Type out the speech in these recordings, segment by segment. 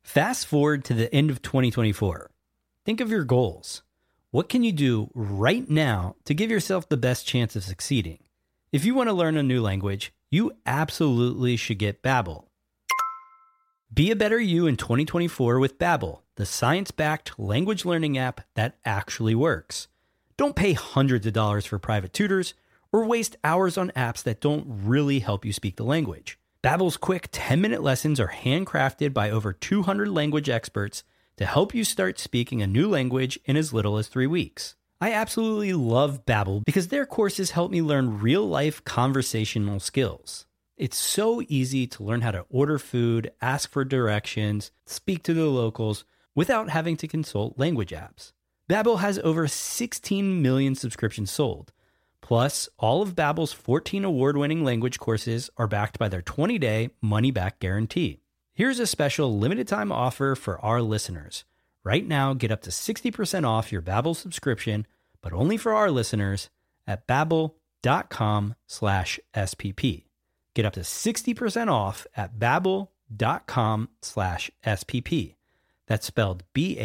Fast forward to the end of 2024. Think of your goals. What can you do right now to give yourself the best chance of succeeding? If you want to learn a new language, you absolutely should get Babbel. Be a better you in 2024 with Babbel, the science-backed language learning app that actually works. Don't pay hundreds of dollars for private tutors or waste hours on apps that don't really help you speak the language. Babbel's quick 10-minute lessons are handcrafted by over 200 language experts to help you start speaking a new language in as little as 3 weeks. I absolutely love Babbel because their courses help me learn real-life conversational skills. It's so easy to learn how to order food, ask for directions, speak to the locals without having to consult language apps. Babbel has over 16 million subscriptions sold. Plus, all of Babbel's 14 award-winning language courses are backed by their 20-day money-back guarantee. Here's a special limited-time offer for our listeners. Right now, get up to 60% off your Babbel subscription, but only for our listeners at babbel.com/SPP. Get up to 60% off at babbel.com/SPP. That's spelled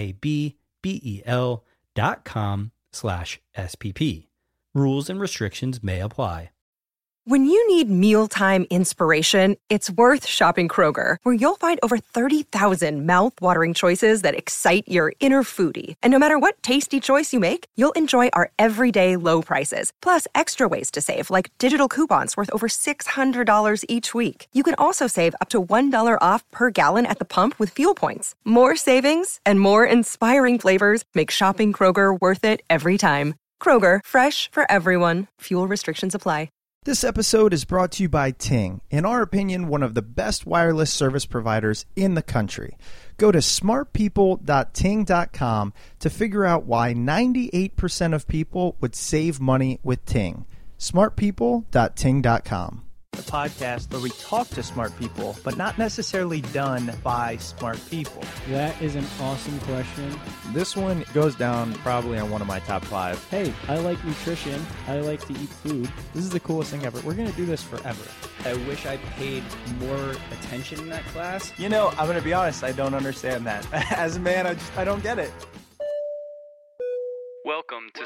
BABBEL.com/SPP. Rules and restrictions may apply. When you need mealtime inspiration, it's worth shopping Kroger, where you'll find over 30,000 mouth-watering choices that excite your inner foodie. And no matter what tasty choice you make, you'll enjoy our everyday low prices, plus extra ways to save, like digital coupons worth over $600 each week. You can also save up to $1 off per gallon at the pump with fuel points. More savings and more inspiring flavors make shopping Kroger worth it every time. Kroger, fresh for everyone. Fuel restrictions apply. This episode is brought to you by Ting, in our opinion, one of the best wireless service providers in the country. Go to smartpeople.ting.com to figure out why 98% of people would save money with Ting. smartpeople.ting.com. The podcast where we talk to smart people, but not necessarily done by smart people. That is an awesome question. This one goes down probably on one of my top 5. Hey, I like nutrition. I like to eat food. This is the coolest thing ever. We're going to do this forever. I wish I paid more attention in that class. You know, I'm going to be honest, I don't understand that. As a man, I don't get it. Welcome to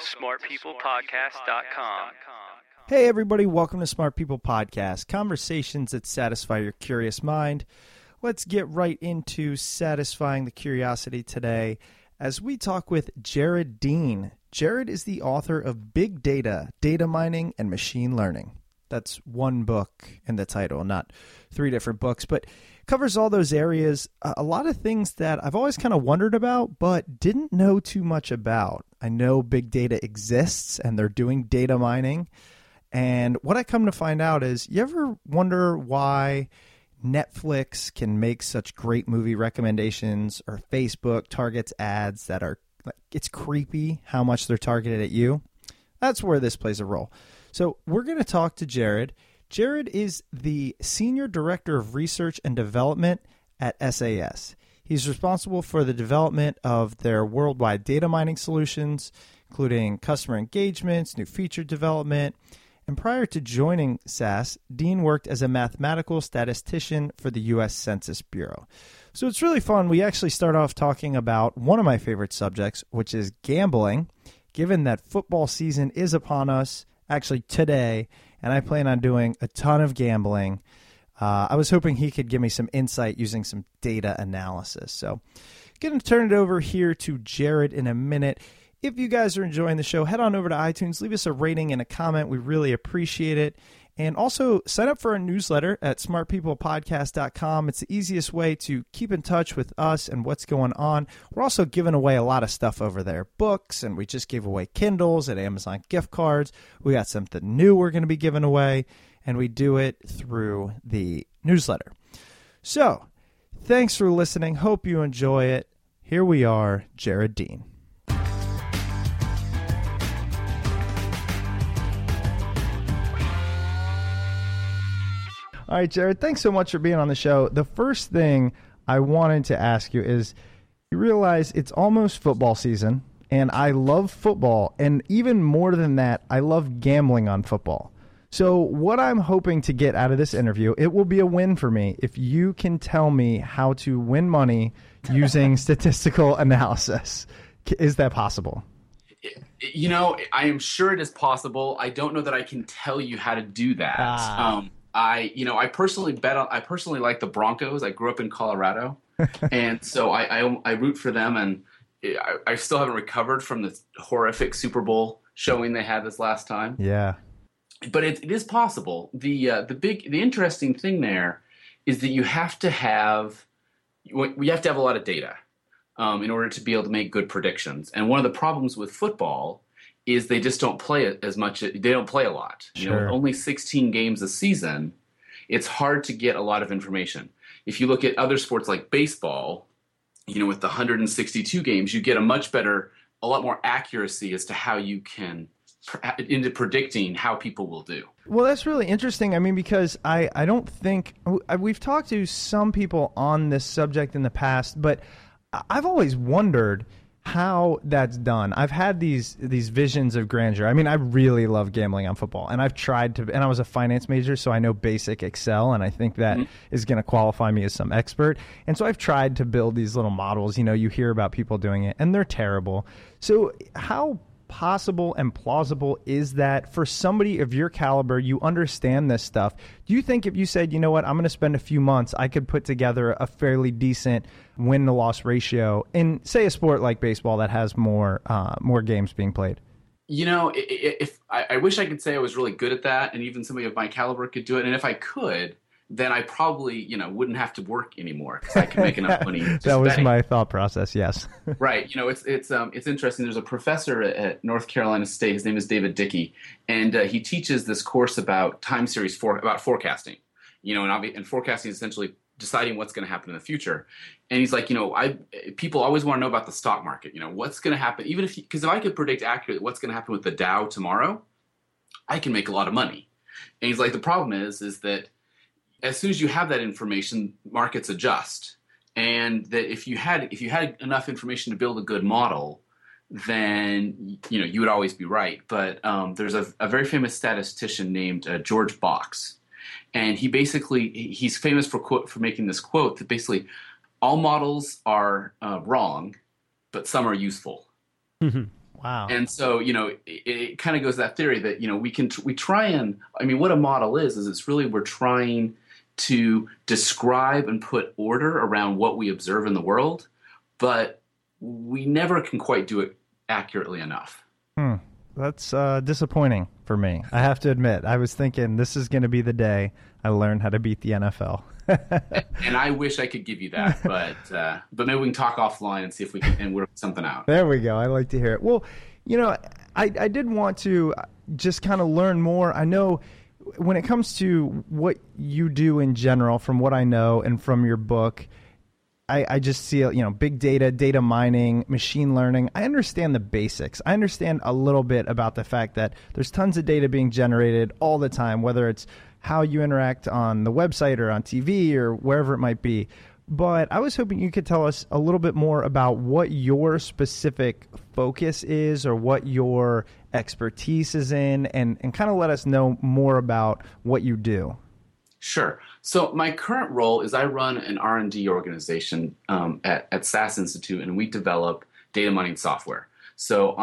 smartpeoplepodcast.com. Hey everybody, welcome to Smart People Podcast, conversations that satisfy your curious mind. Let's get right into satisfying the curiosity today as we talk with Jared Dean. Jared is the author of Big Data, Data Mining, and Machine Learning. That's one book in the title, not 3 different books, but covers all those areas, a lot of things that I've always kind of wondered about, but didn't know too much about. I know big data exists and they're doing data mining. And what I come to find out is, you ever wonder why Netflix can make such great movie recommendations, or Facebook targets ads that are, it's creepy how much they're targeted at you? That's where this plays a role. So we're going to talk to Jared. Jared is the Senior Director of Research and Development at SAS. He's responsible for the development of their worldwide data mining solutions, including customer engagements, new feature development. And prior to joining SAS, Dean worked as a mathematical statistician for the U.S. Census Bureau. So it's really fun. We actually start off talking about one of my favorite subjects, which is gambling, given that football season is upon us, actually today, and I plan on doing a ton of gambling. I was hoping he could give me some insight using some data analysis. So going to turn it over here to Jared in a minute. If you guys are enjoying the show, head on over to iTunes, leave us a rating and a comment. We really appreciate it. And also sign up for our newsletter at smartpeoplepodcast.com. It's the easiest way to keep in touch with us and what's going on. We're also giving away a lot of stuff over there, books, and we just gave away Kindles and Amazon gift cards. We got something new we're going to be giving away, and we do it through the newsletter. So thanks for listening. Hope you enjoy it. Here we are, Jared Dean. All right, Jared, thanks so much for being on the show. The first thing I wanted to ask you is, you realize it's almost football season, and I love football, and even more than that, I love gambling on football. So what I'm hoping to get out of this interview, it will be a win for me if you can tell me how to win money using statistical analysis. Is that possible? You know, I am sure it is possible. I don't know that I can tell you how to do that. I personally like the Broncos. I grew up in Colorado, and so I root for them. And I still haven't recovered from the horrific Super Bowl showing they had this last time. Yeah, but it is possible. The interesting thing there is that you have to have a lot of data in order to be able to make good predictions. And one of the problems with football is they just don't play it as much. They don't play a lot. Sure. You know, with only 16 games a season, it's hard to get a lot of information. If you look at other sports like baseball, you know, with the 162 games, you get a lot more accuracy as to how you can into predicting how people will do. Well, that's really interesting. I mean, because I don't think we've talked to some people on this subject in the past, but I've always wondered how that's done. I've had these visions of grandeur. I mean, I really love gambling on football, and I've tried to, and I was a finance major, so I know basic Excel, and I think that is going to qualify me as some expert. And so I've tried to build these little models. You know, you hear about people doing it, and they're terrible. So how possible and plausible is that for somebody of your caliber? You understand this stuff. Do you think if you said, you know what, I'm going to spend a few months, I could put together a fairly decent win-to-loss ratio in, say, a sport like baseball that has more games being played? You know, if I wish I could say I was really good at that, and even somebody of my caliber could do it. And if I could, then I probably, you know, wouldn't have to work anymore because I can make enough money. That was my thought process. Yes. Right. You know, it's interesting. There's a professor at North Carolina State. His name is David Dickey, and he teaches this course about time series about forecasting. You know, and forecasting is essentially deciding what's going to happen in the future. And he's like, you know, people always want to know about the stock market. You know, what's going to happen? Because if I could predict accurately what's going to happen with the Dow tomorrow, I can make a lot of money. And he's like, the problem is that as soon as you have that information, markets adjust, and that if you had enough information to build a good model, then you know you would always be right. But there's a very famous statistician named George Box, and he's famous for making this quote that basically all models are wrong, but some are useful. Wow. And so, you know, it kind of goes to that theory that, you know, we try and, I mean, what a model is it's really we're trying to describe and put order around what we observe in the world, but we never can quite do it accurately enough. That's disappointing for me. I have to admit, I was thinking this is going to be the day I learn how to beat the NFL. And I wish I could give you that, but maybe we can talk offline and see if we can work something out. There we go. I like to hear it. Well, you know, I did want to just kind of learn more. I know when it comes to what you do in general, from what I know and from your book, I just see, you know, big data, data mining, machine learning. I understand the basics. I understand a little bit about the fact that there's tons of data being generated all the time, whether it's how you interact on the website or on TV or wherever it might be. But I was hoping you could tell us a little bit more about what your specific focus is or what your expertise is in, and kind of let us know more about what you do. Sure. So my current role is I run an R&D organization at SAS Institute, and we develop data mining software. So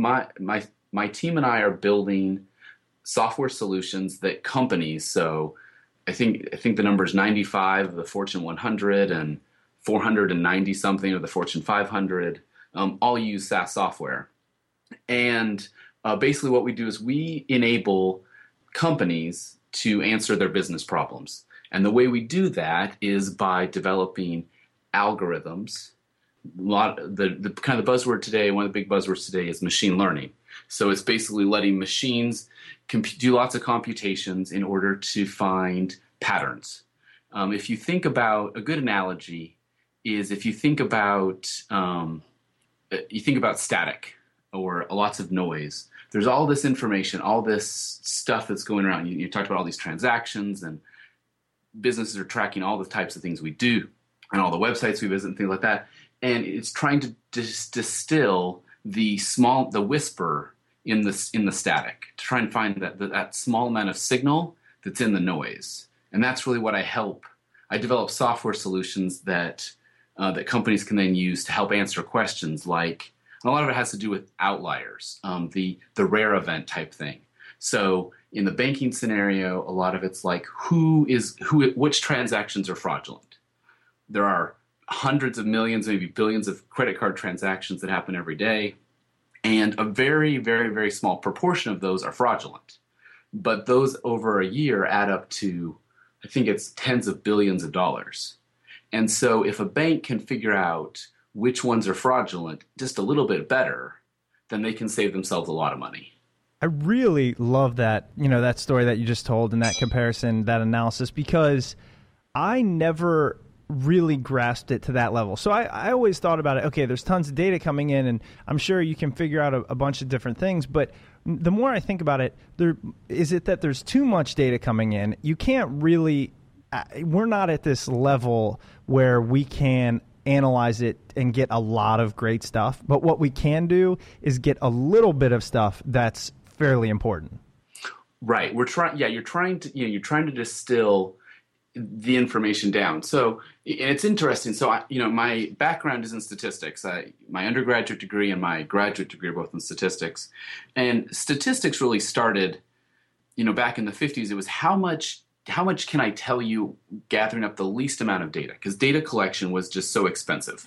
my team and I are building software solutions that companies, so I think the number is 95 of the Fortune 100 and 490 something of the Fortune 500, all use SAS software. And basically what we do is we enable companies to answer their business problems. And the way we do that is by developing algorithms. The kind of the buzzword today, one of the big buzzwords today is machine learning. So it's basically letting machines do lots of computations in order to find patterns. If you think about, a good analogy is if you think about static or lots of noise. There's all this information, all this stuff that's going around. You talked about all these transactions, and businesses are tracking all the types of things we do and all the websites we visit and things like that. And it's trying to distill the whisper in the static, to try and find that small amount of signal that's in the noise. And that's really what I help. I develop software solutions that that companies can then use to help answer questions like, and a lot of it has to do with outliers, the rare event type thing. So in the banking scenario, a lot of it's like which transactions are fraudulent. There are hundreds of millions, maybe billions of credit card transactions that happen every day, and a very, very, very small proportion of those are fraudulent. But those over a year add up to, I think it's tens of billions of dollars. And so if a bank can figure out which ones are fraudulent just a little bit better, then they can save themselves a lot of money. I really love that, that story that you just told and that comparison, that analysis, because I never really grasped it to that level. So I always thought about it, okay, there's tons of data coming in, and I'm sure you can figure out a bunch of different things, but the more I think about it, is it that there's too much data coming in? You can't really, we're not at this level where we can analyze it and get a lot of great stuff, but what we can do is get a little bit of stuff that's fairly important. Right. You're trying to distill the information down. So, and it's interesting. So, my background is in statistics. My undergraduate degree and my graduate degree are both in statistics. And statistics really started, back in the 50s. It was how much can I tell you gathering up the least amount of data? Because data collection was just so expensive.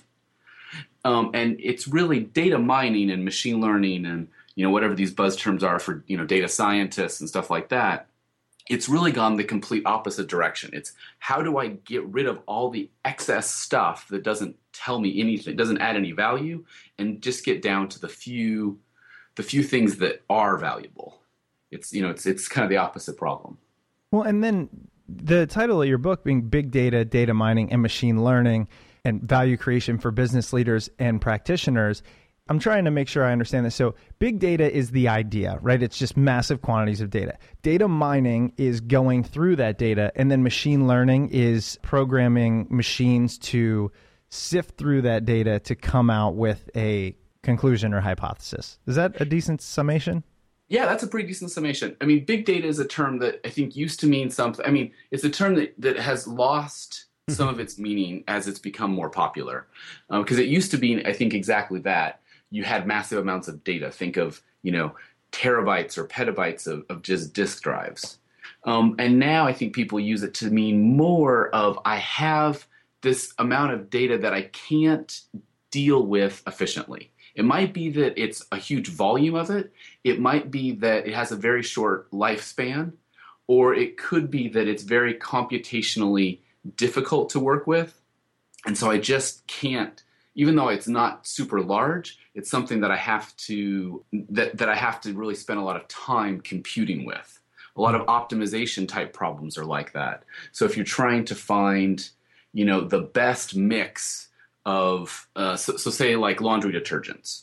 And it's really data mining and machine learning and, whatever these buzz terms are for, data scientists and stuff like that. It's really gone the complete opposite direction. It's how do I get rid of all the excess stuff that doesn't tell me anything, doesn't add any value, and just get down to the few things that are valuable. It's kind of the opposite problem. Well, and then the title of your book being Big Data, Data Mining, and Machine Learning, and Value Creation for Business Leaders and Practitioners. I'm trying to make sure I understand this. So big data is the idea, right? It's just massive quantities of data. Data mining is going through that data, and then machine learning is programming machines to sift through that data to come out with a conclusion or hypothesis. Is that a decent summation? Yeah, that's a pretty decent summation. I mean, big data is a term that I think used to mean something. I mean, it's a term that has lost some of its meaning as it's become more popular. Because it used to be, I think, exactly that. You had massive amounts of data. Think of, terabytes or petabytes of just disk drives. And now I think people use it to mean more of I have this amount of data that I can't deal with efficiently. It might be that it's a huge volume of it. It might be that it has a very short lifespan, or it could be that it's very computationally difficult to work with. And so I just can't, even though it's not super large, it's something that I have to that I have to really spend a lot of time computing with. A lot of optimization type problems are like that. So if you're trying to find, the best mix of, so say like laundry detergents.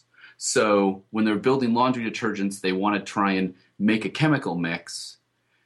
So when they're building laundry detergents, they want to try and make a chemical mix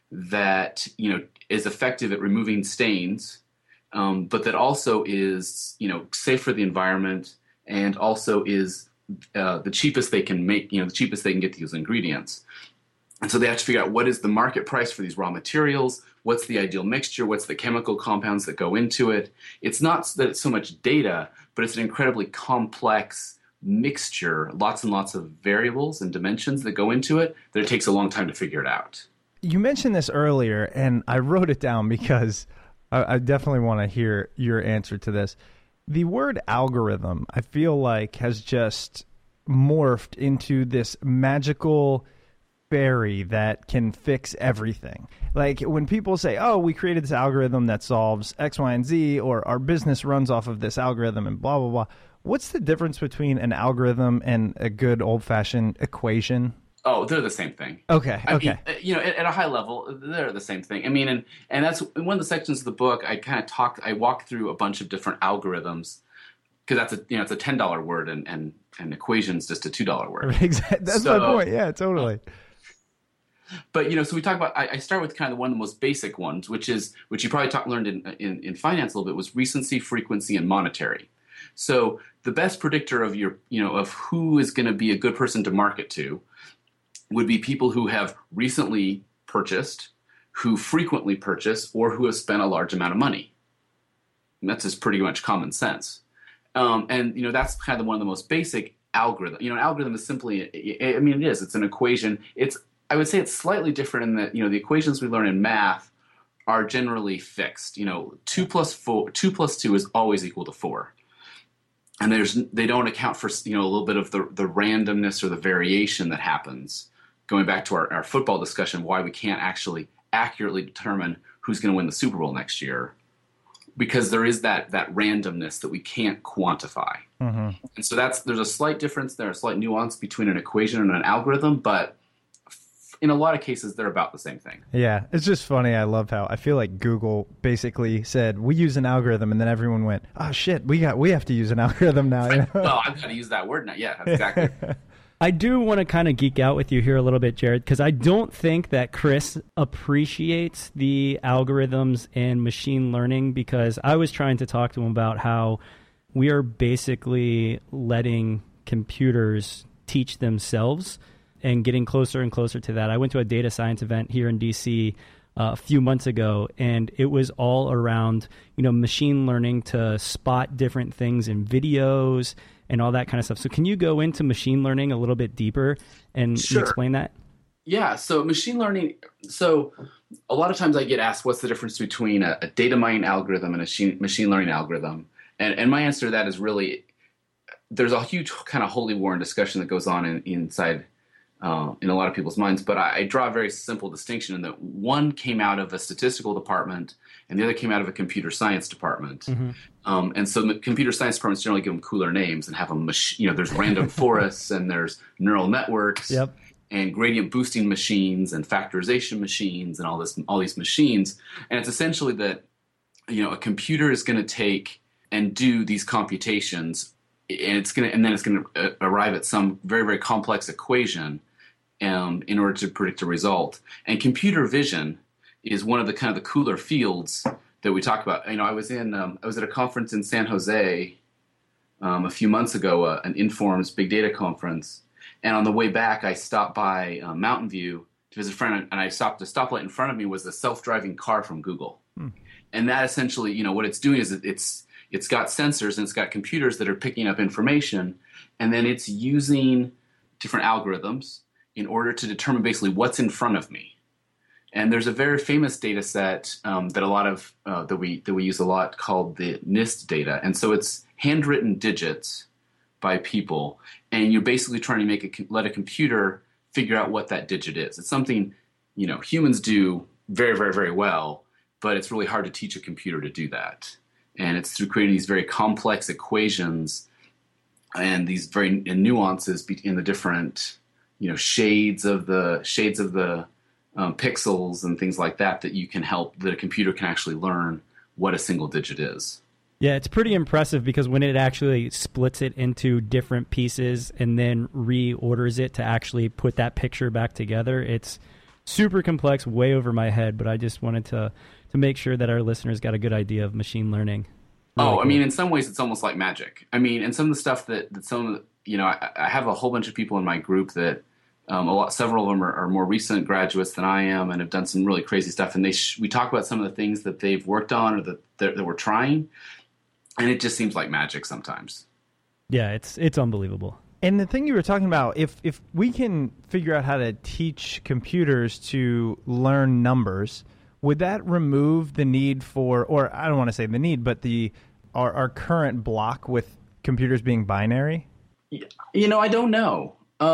that, is effective at removing stains, but that also is, safe for the environment and also is the cheapest they can make, the cheapest they can get these ingredients. And so they have to figure out what is the market price for these raw materials, what's the ideal mixture, what's the chemical compounds that go into it. It's not that it's so much data, but it's an incredibly complex mixture, lots and lots of variables and dimensions that go into it, that it takes a long time to figure it out. You mentioned this earlier, and I wrote it down because I definitely want to hear your answer to this. The word algorithm, I feel like, has just morphed into this magical fairy that can fix everything. Like when people say, oh, we created this algorithm that solves X, Y, and Z, or our business runs off of this algorithm and blah, blah, blah. What's the difference between an algorithm and a good old-fashioned equation? Oh, they're the same thing. Okay. I mean, at a high level, they're the same thing. I mean, and that's in one of the sections of the book. I walk through a bunch of different algorithms because it's a $10 word and equation's just a $2 word. Exactly. That's my point. Yeah, totally. But so we talk about. I start with kind of one of the most basic ones, which you probably learned in finance a little bit, was recency, frequency, and monetary. So the best predictor of your of who is going to be a good person to market to would be people who have recently purchased, who frequently purchase, or who have spent a large amount of money. And that's just pretty much common sense. And that's kind of one of the most basic algorithm. An algorithm is simply, it's an equation. I would say it's slightly different in that, the equations we learn in math are generally fixed. 2 plus 2 is always equal to 4. And they don't account for, a little bit of the randomness or the variation that happens. Going back to our football discussion, why we can't actually accurately determine who's going to win the Super Bowl next year, because there is that randomness that we can't quantify. Mm-hmm. And so there's a slight difference there, a slight nuance between an equation and an algorithm, but in a lot of cases, they're about the same thing. Yeah, it's just funny. I love how I feel like Google basically said, we use an algorithm, and then everyone went, oh, shit, we have to use an algorithm now. Right. Oh, I've got to use that word now. Yeah, exactly. I do want to kind of geek out with you here a little bit, Jared, because I don't think that Chris appreciates the algorithms and machine learning, because I was trying to talk to him about how we are basically letting computers teach themselves and getting closer and closer to that. I went to a data science event here in DC a few months ago, and it was all around, machine learning to spot different things in videos and all that kind of stuff. So can you go into machine learning a little bit deeper and explain that? Yeah, so machine learning, so a lot of times I get asked what's the difference between a data mining algorithm and a machine learning algorithm. And my answer to that is really, there's a huge kind of holy war and discussion that goes on inside in a lot of people's minds, but I draw a very simple distinction in that one came out of a statistical department and the other came out of a computer science department. Mm-hmm. And so the computer science departments generally give them cooler names and have them, there's random forests and there's neural networks and gradient boosting machines and factorization machines and all these machines. And it's essentially that, a computer is going to take and do these computations, and then it's going to arrive at some very, very complex equation in order to predict a result. And computer vision is one of the kind of the cooler fields that we talk about. I was at a conference in San Jose a few months ago, an Informs Big Data conference, and on the way back, I stopped by Mountain View to visit a friend, and the stoplight in front of me was a self-driving car from Google. And that essentially, what it's doing is it's got sensors and it's got computers that are picking up information, and then it's using different algorithms in order to determine basically what's in front of me. And there's a very famous data set that a lot of that we use a lot called the NIST data. And so it's handwritten digits by people, and you're basically trying to let a computer figure out what that digit is. It's something humans do very, very, very well, but it's really hard to teach a computer to do that. And it's through creating these very complex equations and these very nuances in the different shades of the pixels and things like that you can help that a computer can actually learn what a single digit is. Yeah, it's pretty impressive because when it actually splits it into different pieces and then reorders it to actually put that picture back together, it's super complex, way over my head, but I just wanted to make sure that our listeners got a good idea of machine learning. Really cool. I mean, in some ways it's almost like magic. I mean, and some of the stuff that I have a whole bunch of people in my group that several of them are more recent graduates than I am and have done some really crazy stuff. And we talk about some of the things that they've worked on or that we're trying, and it just seems like magic sometimes. Yeah, it's unbelievable. And the thing you were talking about, if we can figure out how to teach computers to learn numbers, would that remove the need for, or I don't want to say the need, but our current block with computers being binary? I don't know.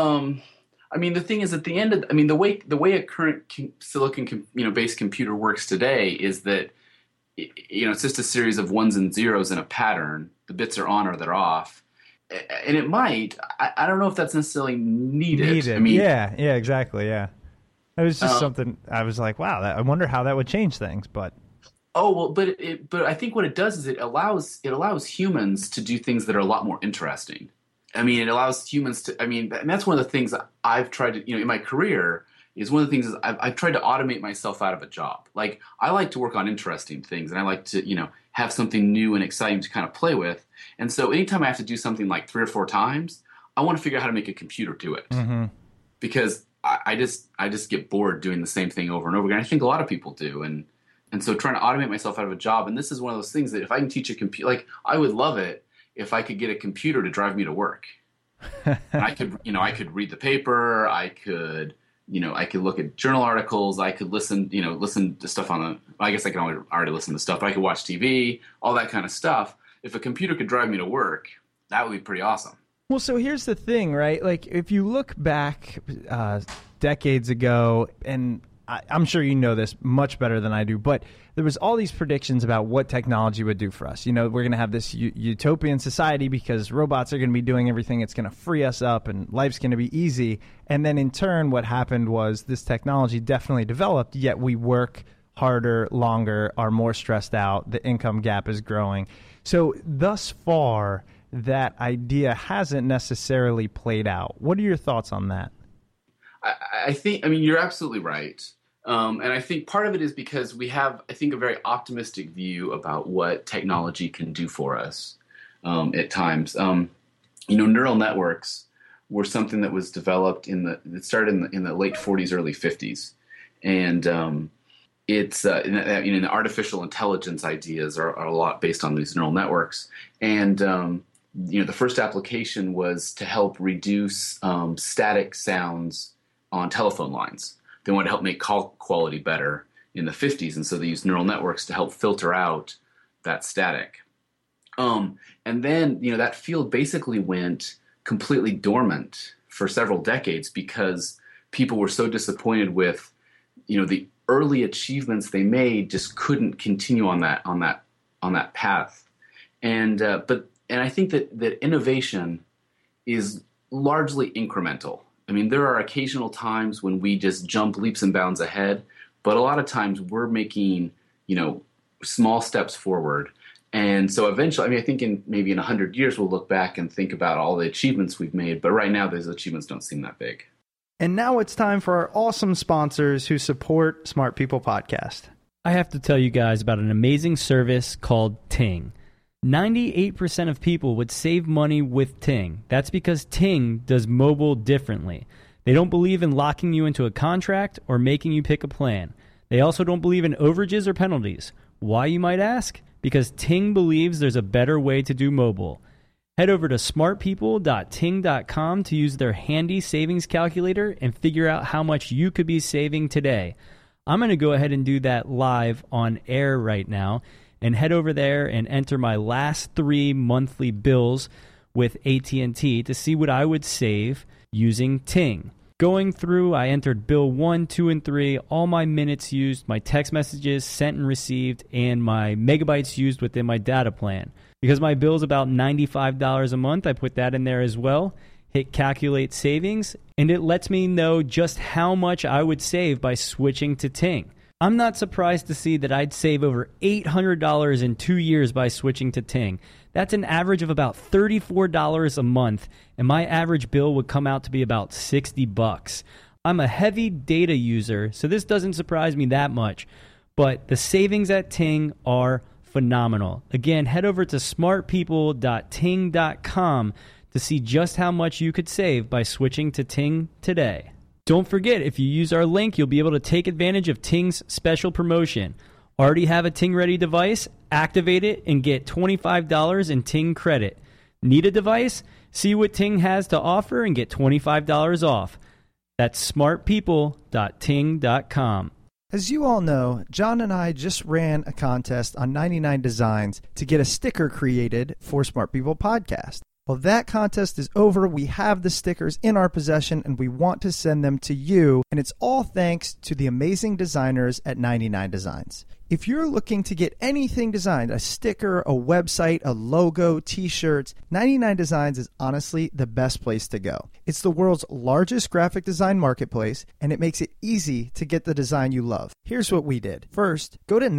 I mean, the thing is, at the end of, the way a current silicon based computer works today is that it's just a series of ones and zeros in a pattern. The bits are on or they're off, and it might. I don't know if that's necessarily needed. I mean, yeah, exactly, yeah. It was just something I was like, wow, I wonder how that would change things. But but I think what it does is it allows humans to do things that are a lot more interesting. I mean, it allows humans to. and that's one of the things I've tried to, in my career. Is one of the things is I've tried to automate myself out of a job. Like, I like to work on interesting things, and I like to, have something new and exciting to kind of play with. And so anytime I have to do something like 3 or 4 times, I want to figure out how to make a computer do it. Mm-hmm. Because I just get bored doing the same thing over and over again. I think a lot of people do. And so trying to automate myself out of a job, and this is one of those things that if I can teach a computer, like, I would love it if I could get a computer to drive me to work. And I could read the paper. I could look at journal articles. I could listen to stuff I guess I can already listen to stuff, but I could watch TV, all that kind of stuff. If a computer could drive me to work, that would be pretty awesome. Well, so here's the thing, right? Like, if you look back decades ago, and I'm sure you know this much better than I do, but there was all these predictions about what technology would do for us. We're going to have this utopian society because robots are going to be doing everything. It's going to free us up and life's going to be easy. And then in turn, what happened was this technology definitely developed, yet we work harder, longer, are more stressed out. The income gap is growing. So thus far, that idea hasn't necessarily played out. What are your thoughts on that? I think you're absolutely right. And I think part of it is because we have, I think, a very optimistic view about what technology can do for us at times. Neural networks were something that was developed it started in the late 40s, early 50s. And it's the artificial intelligence ideas are a lot based on these neural networks. And the first application was to help reduce static sounds on telephone lines. They wanted to help make call quality better in the 50s, and so they used neural networks to help filter out that static. And then, that field basically went completely dormant for several decades because people were so disappointed with, the early achievements they made just couldn't continue on that path. And I think that innovation is largely incremental. There are occasional times when we just jump leaps and bounds ahead, but a lot of times we're making, small steps forward. And so eventually, I think in 100 years, we'll look back and think about all the achievements we've made. But right now, those achievements don't seem that big. And now it's time for our awesome sponsors who support Smart People Podcast. I have to tell you guys about an amazing service called Ting. 98% of people would save money with Ting. That's because Ting does mobile differently. They don't believe in locking you into a contract or making you pick a plan. They also don't believe in overages or penalties. Why, you might ask? Because Ting believes there's a better way to do mobile. Head over to smartpeople.ting.com to use their handy savings calculator and figure out how much you could be saving today. I'm going to go ahead and do that live on air right now. And head over there and enter my last 3 monthly bills with AT&T to see what I would save using Ting. Going through, I entered bill 1, 2, and 3, all my minutes used, my text messages sent and received, and my megabytes used within my data plan. Because my bill's about $95 a month, I put that in there as well. Hit calculate savings, and it lets me know just how much I would save by switching to Ting. I'm not surprised to see that I'd save over $800 in 2 years by switching to Ting. That's an average of about $34 a month, and my average bill would come out to be about $60. I'm a heavy data user, so this doesn't surprise me that much, but the savings at Ting are phenomenal. Again, head over to smartpeople.ting.com to see just how much you could save by switching to Ting today. Don't forget, if you use our link, you'll be able to take advantage of Ting's special promotion. Already have a Ting-ready device? Activate it and get $25 in Ting credit. Need a device? See what Ting has to offer and get $25 off. That's smartpeople.ting.com. As you all know, John and I just ran a contest on 99 Designs to get a sticker created for Smart People Podcast. Well, that contest is over. We have the stickers in our possession, and we want to send them to you. And it's all thanks to the amazing designers at 99 Designs. If you're looking to get anything designed, a sticker, a website, a logo, t-shirts, 99 Designs is honestly the best place to go. It's the world's largest graphic design marketplace, and it makes it easy to get the design you love. Here's what we did. First, go to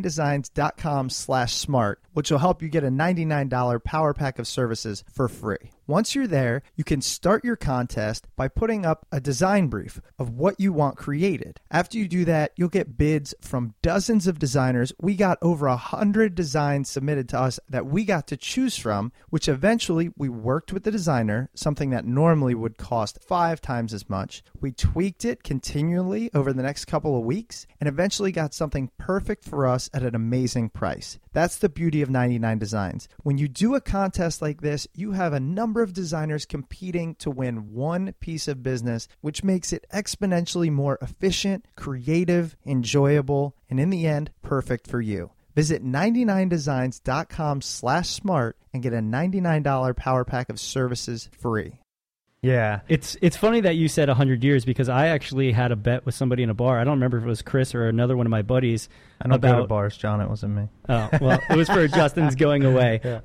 99designs.com/smart, which will help you get a $99 power pack of services for free. Once you're there, you can start your contest by putting up a design brief of what you want created. After you do that, you'll get bids from dozens of designers. We got over 100 designs submitted to us that we got to choose from, which eventually we worked with the designer, something that normally would cost 5 times as much. We tweaked it continually over the next couple of weeks and eventually got something perfect for us at an amazing price. That's the beauty of 99 Designs. When you do a contest like this, you have a number of designers competing to win one piece of business, which makes it exponentially more efficient, creative, enjoyable, and in the end, perfect for you. Visit 99designs.com/smart and get a $99 power pack of services free. Yeah, it's funny that you said 100 years because I actually had a bet with somebody in a bar. I don't remember if it was Chris or another one of my buddies. I don't go to bars, John. It wasn't me. Oh, well, it was for Justin's going away. Yeah.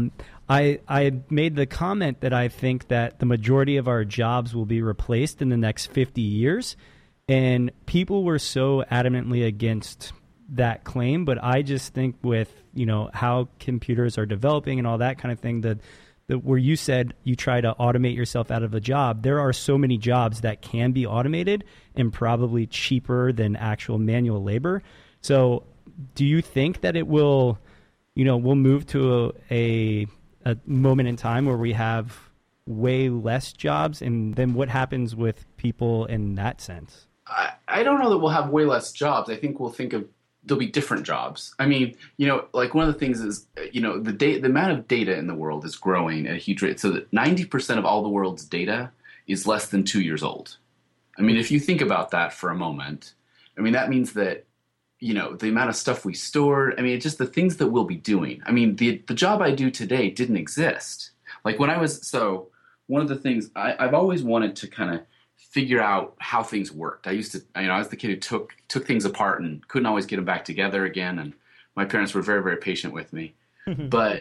I made the comment that I think that the majority of our jobs will be replaced in the next 50 years, and people were so adamantly against that claim. But I just think with how computers are developing and all that kind of thing, that where you said you try to automate yourself out of a job, there are so many jobs that can be automated and probably cheaper than actual manual labor. So do you think that it will, we'll move to a moment in time where we have way less jobs? And then what happens with people in that sense? I don't know that we'll have way less jobs. I think we'll think of there'll be different jobs. I mean, like one of the things is, the amount of data in the world is growing at a huge rate. So that 90% of all the world's data is less than 2 years old. I mean, if you think about that for a moment, I mean, that means that, the amount of stuff we stored, I mean, it's just the things that we'll be doing. I mean, the job I do today didn't exist. Like one of the things I've always wanted to kind of figure out how things worked. I was the kid who took things apart and couldn't always get them back together again. And my parents were very, very patient with me. But,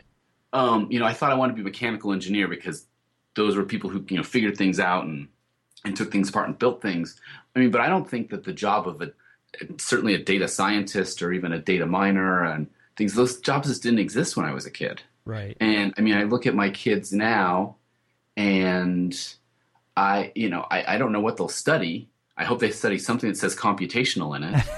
I thought I wanted to be a mechanical engineer because those were people who, figured things out and took things apart and built things. I mean, but I don't think that the job of certainly a data scientist or even a data miner and things, those jobs just didn't exist when I was a kid. Right. And I mean, I look at my kids now and I don't know what they'll study. I hope they study something that says computational in it.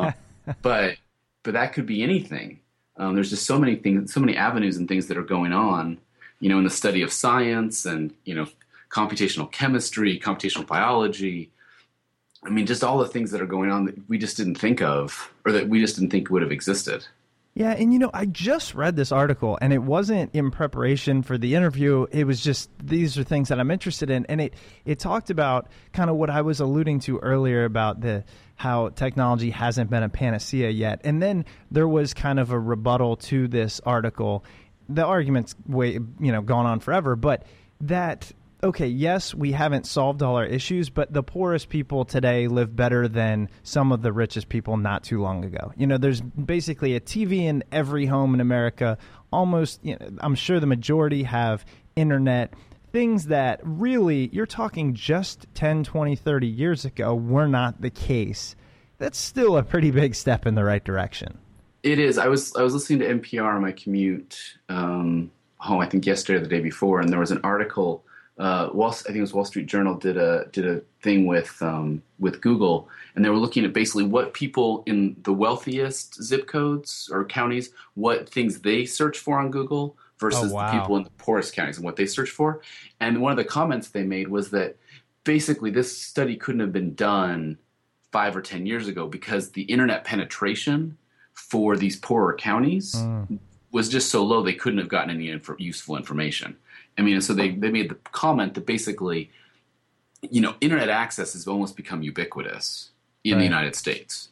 But that could be anything. There's just so many things, so many avenues and things that are going on, in the study of science and, computational chemistry, computational biology. I mean, just all the things that are going on that we just didn't think of or that we just didn't think would have existed. Yeah, and I just read this article, and it wasn't in preparation for the interview. It was just, these are things that I'm interested in, and it talked about kind of what I was alluding to earlier about how technology hasn't been a panacea yet. And then there was kind of a rebuttal to this article. The argument's gone on forever, but that, okay, yes, we haven't solved all our issues, but the poorest people today live better than some of the richest people not too long ago. There's basically a TV in every home in America. Almost, I'm sure the majority have internet. Things that really, you're talking just 10, 20, 30 years ago, were not the case. That's still a pretty big step in the right direction. It is. I was listening to NPR on my commute home, I think yesterday or the day before, and there was an article. I think it was Wall Street Journal did a thing with Google, and they were looking at basically what people in the wealthiest zip codes or counties, what things they search for on Google versus the people in the poorest counties and what they search for. And one of the comments they made was that basically this study couldn't have been done 5 or 10 years ago because the internet penetration for these poorer counties was just so low they couldn't have gotten any useful information. I mean, so they made the comment that basically, internet access has almost become ubiquitous in the United States.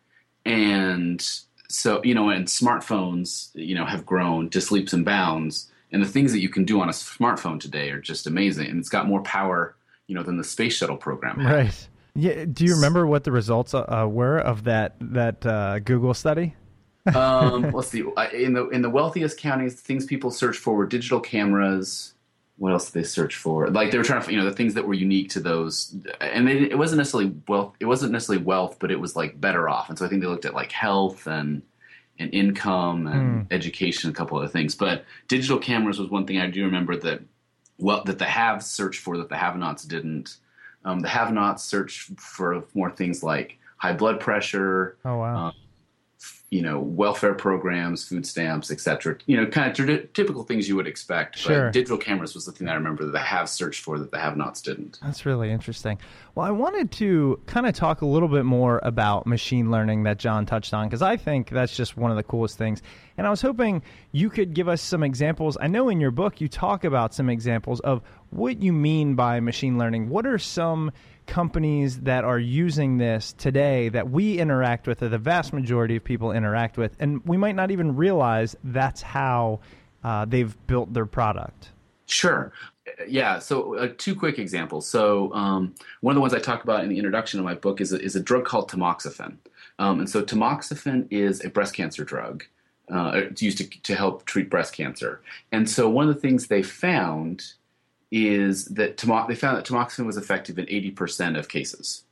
And so, and smartphones, have grown just leaps and bounds. And the things that you can do on a smartphone today are just amazing. And it's got more power, than the space shuttle program had. Right. Yeah. Do you remember what the results were of that Google study? Let's see. In the wealthiest counties, things people search for were digital cameras. What else did they search for? Like they were trying to, the things that were unique to those, and it wasn't necessarily wealth. It wasn't necessarily wealth, but it was like better off. And so I think they looked at like health and income and education, a couple other things. But digital cameras was one thing I do remember that the haves searched for that the have-nots didn't. The have-nots searched for more things like high blood pressure. Oh wow. welfare programs, food stamps, et cetera, kind of typical things you would expect. Sure. But digital cameras was the thing I remember that the haves searched for that the have-nots didn't. That's really interesting. Well, I wanted to kind of talk a little bit more about machine learning that John touched on, because I think that's just one of the coolest things. And I was hoping you could give us some examples. I know in your book you talk about some examples of what you mean by machine learning. What are some companies that are using this today that we interact with, or the vast majority of people interact with, and we might not even realize that's how they've built their product? Sure. Yeah. So 2 quick examples. So one of the ones I talk about in the introduction of my book is a drug called tamoxifen. And so tamoxifen is a breast cancer drug. It's used to help treat breast cancer. And so one of the things they found is that they found that tamoxifen was effective in 80% of cases.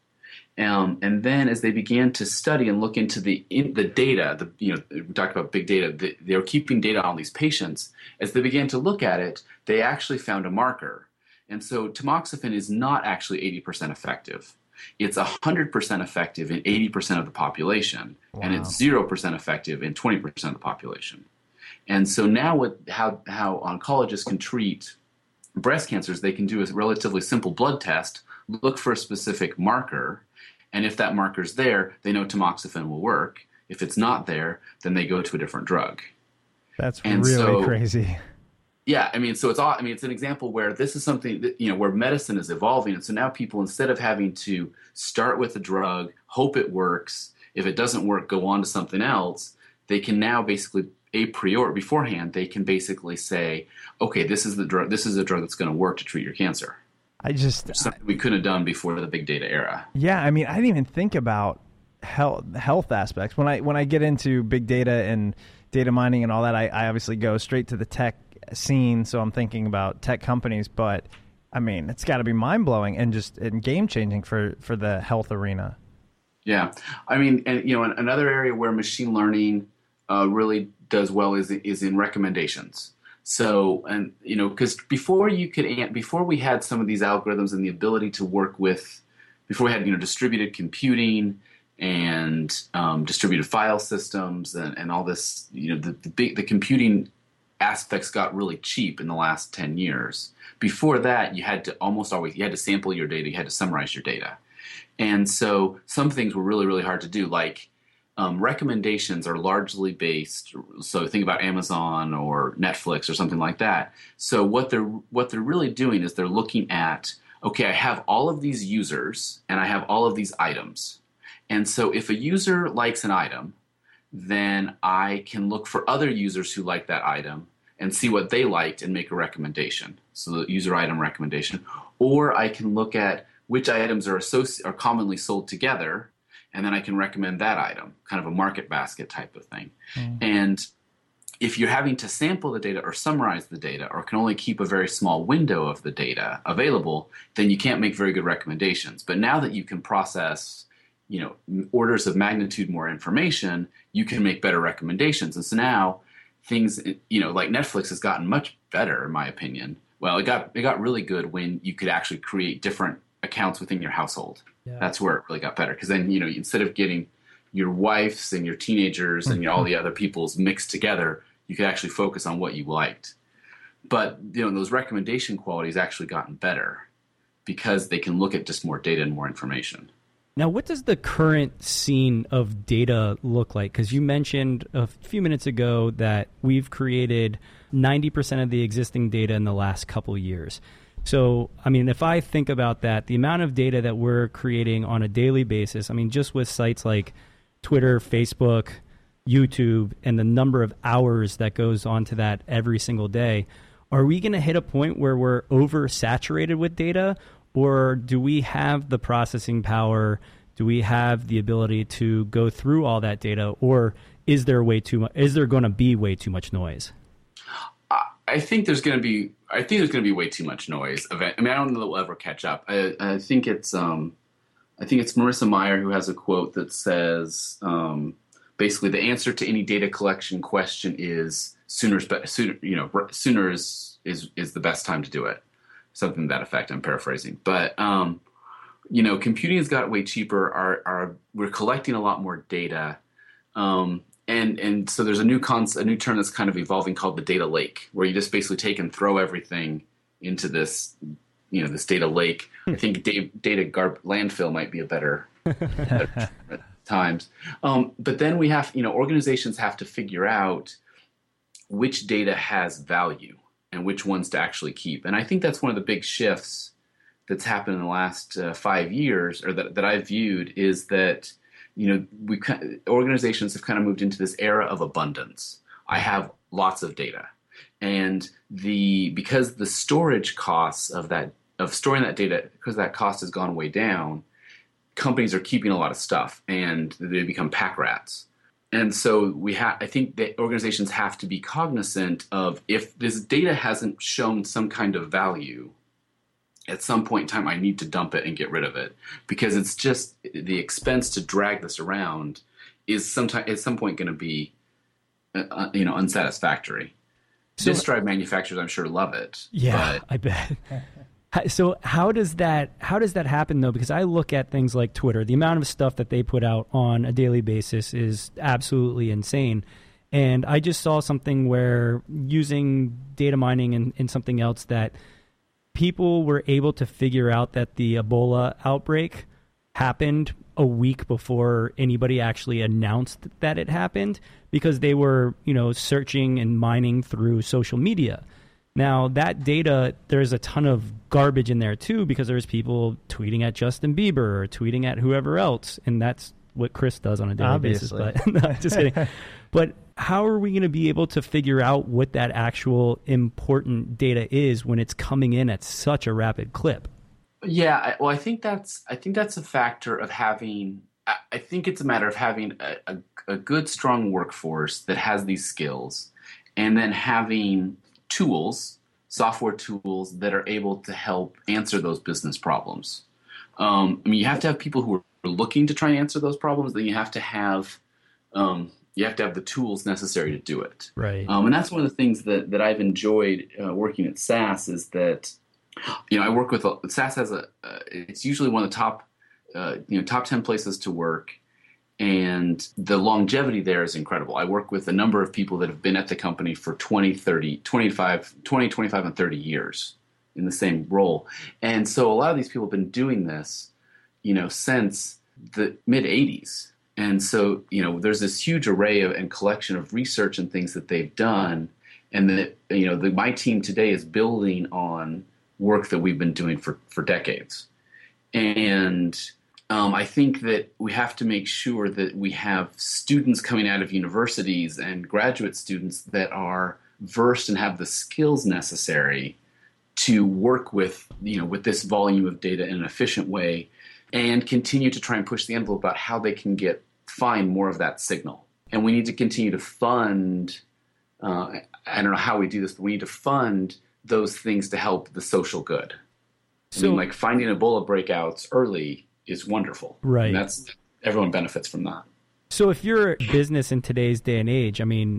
And then as they began to study and look into the data, we talked about big data, they were keeping data on these patients. As they began to look at it, they actually found a marker. And so tamoxifen is not actually 80% effective. It's 100% effective in 80% of the population, wow. And it's 0% effective in 20% of the population. And so now how oncologists can treat breast cancers, they can do a relatively simple blood test, look for a specific marker, and if that marker's there, they know tamoxifen will work. If it's not there, then they go to a different drug. That's really crazy. Yeah, so it's an example where this is something that, where medicine is evolving, and so now people, instead of having to start with a drug, hope it works, if it doesn't work, go on to something else, they can now basically beforehand, they can basically say, okay, this is the drug. This is a drug that's going to work to treat your cancer. Something we couldn't have done before the big data era. Yeah, I didn't even think about health aspects when I get into big data and data mining and all that. I obviously go straight to the tech scene, so I'm thinking about tech companies. But it's got to be mind blowing and game changing for the health arena. Yeah, and another area where machine learning really does well is in recommendations. So, because before we had some of these algorithms and the ability to work with, before we had distributed computing and distributed file systems and all this, the computing aspects got really cheap in the last 10 years. Before that, you had to sample your data, you had to summarize your data, and so some things were really, really hard to do, like. Recommendations are largely based. So think about Amazon or Netflix or something like that. So what they're really doing is they're looking at, okay, I have all of these users and I have all of these items. And so if a user likes an item, then I can look for other users who like that item and see what they liked and make a recommendation. So the user item recommendation. Or I can look at which items are commonly sold together, and then I can recommend that item, kind of a market basket type of thing. Mm. And if you're having to sample the data or summarize the data or can only keep a very small window of the data available, then you can't make very good recommendations. But now that you can process, orders of magnitude more information, you can make better recommendations. And so now things, like Netflix has gotten much better, in my opinion. Well, it got really good when you could actually create different accounts within your household. Yeah. That's where it really got better, because then instead of getting your wife's and your teenagers and all the other people's mixed together, you could actually focus on what you liked. But those recommendation qualities actually gotten better because they can look at just more data and more information. Now, what does the current scene of data look like? Because you mentioned a few minutes ago that we've created 90% of the existing data in the last couple years. So, if I think about that, the amount of data that we're creating on a daily basis, just with sites like Twitter, Facebook, YouTube, and the number of hours that goes onto that every single day, are we going to hit a point where we're oversaturated with data, or do we have the processing power? Do we have the ability to go through all that data, or is there going to be way too much noise? I think there's going to be way too much noise. I don't know that we'll ever catch up. I think it's Marissa Mayer who has a quote that says, basically, the answer to any data collection question is sooner is the best time to do it. Something to that effect. I'm paraphrasing, but computing has got way cheaper. We're collecting a lot more data. And so there's a new term that's kind of evolving called the data lake, where you just basically take and throw everything into this, this data lake. I think landfill might be a better times. But then we have, organizations have to figure out which data has value and which ones to actually keep. And I think that's one of the big shifts that's happened in the last 5 years, or that I've viewed, is that organizations have kind of moved into this era of abundance. I have lots of data, and because the storage costs of storing that data, because that cost has gone way down, companies are keeping a lot of stuff, and they become pack rats. And so I think that organizations have to be cognizant of, if this data hasn't shown some kind of value, at some point in time, I need to dump it and get rid of it, because it's just the expense to drag this around is at some point going to be, unsatisfactory. Disk drive manufacturers, I'm sure, love it. Yeah, I bet. So how does that happen, though? Because I look at things like Twitter. The amount of stuff that they put out on a daily basis is absolutely insane. And I just saw something where, using data mining and something else, that people were able to figure out that the Ebola outbreak happened a week before anybody actually announced that it happened, because they were, searching and mining through social media. Now, that data, there's a ton of garbage in there, too, because there's people tweeting at Justin Bieber or tweeting at whoever else. And that's what Chris does on a daily basis. But no, just kidding. But how are we going to be able to figure out what that actual important data is when it's coming in at such a rapid clip? Yeah, well, I think that's a factor of having. I think it's a matter of having a good, strong workforce that has these skills, and then having software tools that are able to help answer those business problems. You have to have people who are looking to try and answer those problems. Then you have to have the tools necessary to do it. Right. And that's one of the things that I've enjoyed working at SAS, is that I work with SAS has it's usually one of the top 10 places to work. And the longevity there is incredible. I work with a number of people that have been at the company for 20, 25, and 30 years in the same role. And so a lot of these people have been doing this, since the mid-'80s. And so, there's this huge array and collection of research and things that they've done. And that, my team today is building on work that we've been doing for decades. And I think that we have to make sure that we have students coming out of universities and graduate students that are versed and have the skills necessary to work with this volume of data in an efficient way, and continue to try and push the envelope about how they can find more of that signal. And we need to continue to fund, I don't know how we do this, but we need to fund those things to help the social good. So, like finding Ebola breakouts early is wonderful. Right. And everyone benefits from that. So if you're a business in today's day and age,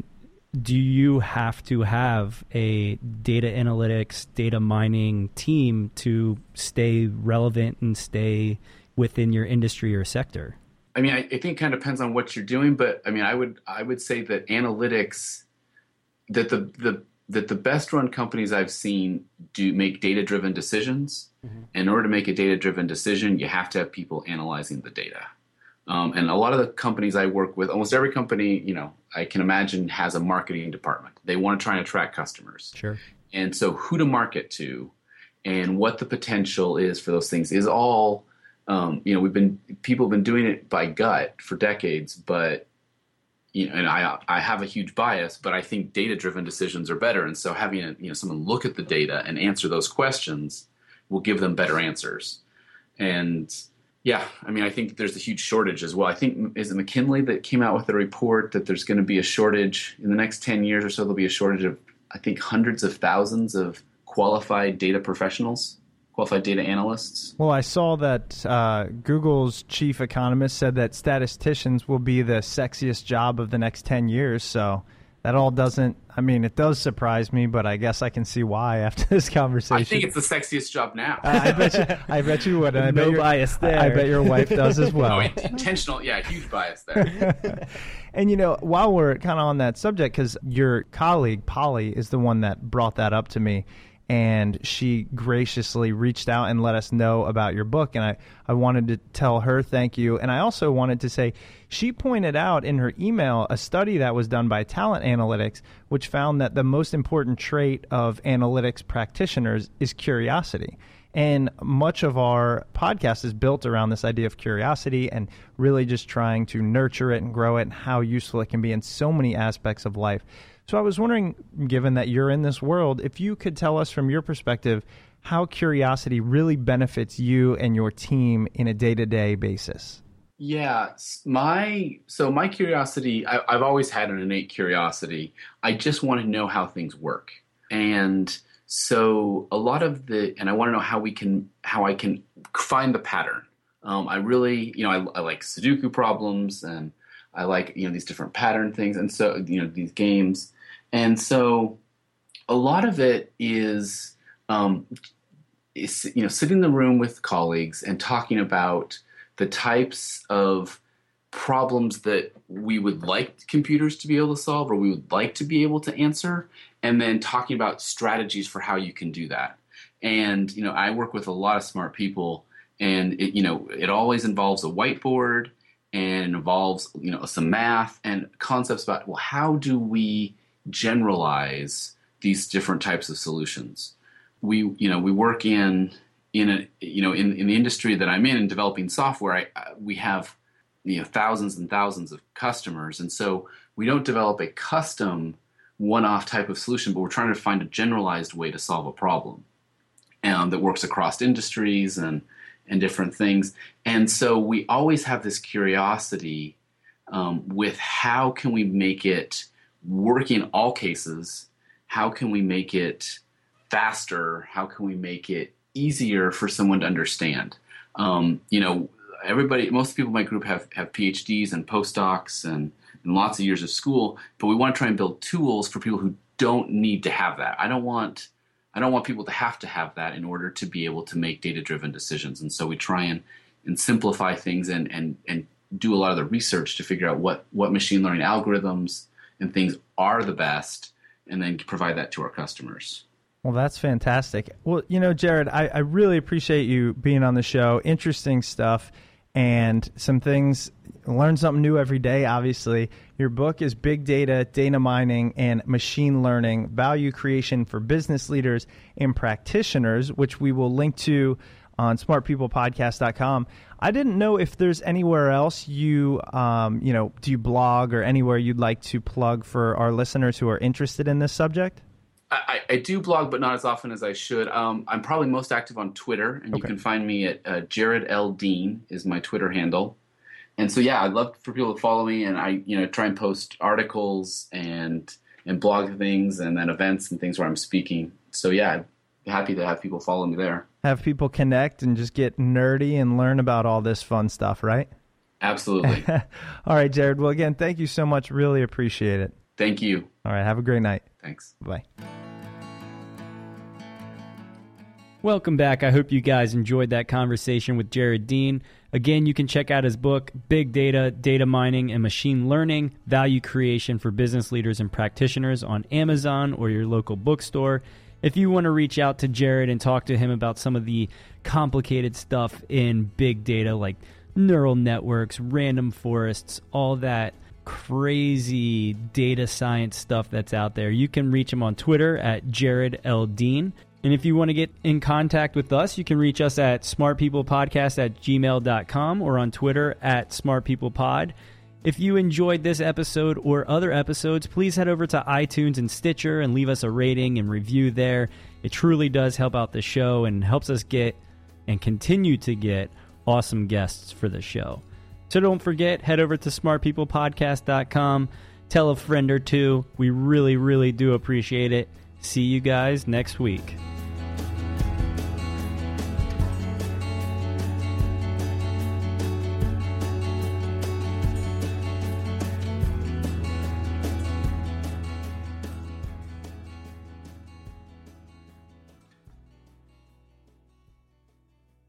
do you have to have a data analytics, data mining team to stay relevant and stay within your industry or sector? I think it kind of depends on what you're doing, but I would say that analytics, that the best run companies I've seen do make data-driven decisions. Mm-hmm. In order to make a data-driven decision, you have to have people analyzing the data. And a lot of the companies I work with, almost every company, I can imagine has a marketing department. They want to try and attract customers. Sure. And so who to market to and what the potential is for those things is all, people have been doing it by gut for decades, but and I have a huge bias, but I think data-driven decisions are better. And so having someone look at the data and answer those questions will give them better answers. And yeah, I think there's a huge shortage as well. I think, is it McKinsey that came out with a report that there's going to be a shortage in the next 10 years or so? There'll be a shortage of, I think, hundreds of thousands of qualified data professionals, qualified data analysts. Well, I saw that Google's chief economist said that statisticians will be the sexiest job of the next 10 years. So that all doesn't I mean, it does surprise me, but I guess I can see why after this conversation. I think it's the sexiest job now. I bet you would. And No bias there. I bet your wife does as well. Intentional, huge bias there. And, while we're kind of on that subject, because your colleague, Polly, is the one that brought that up to me, and she graciously reached out and let us know about your book, and I wanted to tell her thank you. And I also wanted to say she pointed out in her email a study that was done by Talent Analytics, which found that the most important trait of analytics practitioners is curiosity. And much of our podcast is built around this idea of curiosity and really just trying to nurture it and grow it and how useful it can be in so many aspects of life. So I was wondering, given that you're in this world, if you could tell us from your perspective how curiosity really benefits you and your team in a day-to-day basis. Yeah, my curiosity, I've always had an innate curiosity. I just want to know how things work. And so a lot of and I want to know how I can find the pattern. I really, I like Sudoku problems, and I like, these different pattern things. And so, these games. And so a lot of it is sitting in the room with colleagues and talking about the types of problems that we would like computers to be able to solve, or we would like to be able to answer, and then talking about strategies for how you can do that. And, I work with a lot of smart people, and it always involves a whiteboard, and it involves, some math and concepts about, well, how do we generalize these different types of solutions? We work in the industry that I'm in developing software. We have thousands and thousands of customers, and so we don't develop a custom one-off type of solution, but we're trying to find a generalized way to solve a problem that works across industries and different things. And so we always have this curiosity with how can we make it work in all cases? How can we make it faster? How can we make it easier for someone to understand? Most people in my group have PhDs and postdocs and lots of years of school, but we want to try and build tools for people who don't need to have that. I don't want people to have that in order to be able to make data-driven decisions. And so we try and simplify things and do a lot of the research to figure out what machine learning algorithms and things are the best, and then provide that to our customers. Well, that's fantastic. Well, Jared, I really appreciate you being on the show. Interesting stuff and some things. Learn something new every day, obviously. Your book is Big Data, Data Mining, and Machine Learning, Value Creation for Business Leaders and Practitioners, which we will link to on smartpeoplepodcast.com. I didn't know if there's anywhere else do you blog or anywhere you'd like to plug for our listeners who are interested in this subject? I do blog, but not as often as I should. I'm probably most active on Twitter, and you can find me at Jared L. Dean is my Twitter handle. And so, I'd love for people to follow me, and I, try and post articles and blog things and then events and things where I'm speaking. So, I'd be happy to have people follow me there. Have people connect and just get nerdy and learn about all this fun stuff, right? Absolutely. All right, Jared. Well, again, thank you so much. Really appreciate it. Thank you. All right. Have a great night. Thanks. Bye. Welcome back. I hope you guys enjoyed that conversation with Jared Dean. Again, you can check out his book, Big Data, Data Mining, and Machine Learning, Value Creation for Business Leaders and Practitioners on Amazon or your local bookstore. If you want to reach out to Jared and talk to him about some of the complicated stuff in big data like neural networks, random forests, all that crazy data science stuff that's out there, you can reach him on Twitter at Jared L. Dean. And if you want to get in contact with us, you can reach us at smartpeoplepodcast@gmail.com or on Twitter at smartpeoplepod. If you enjoyed this episode or other episodes, please head over to iTunes and Stitcher and leave us a rating and review there. It truly does help out the show and helps us get and continue to get awesome guests for the show. So don't forget, head over to smartpeoplepodcast.com. Tell a friend or two. We really, really do appreciate it. See you guys next week.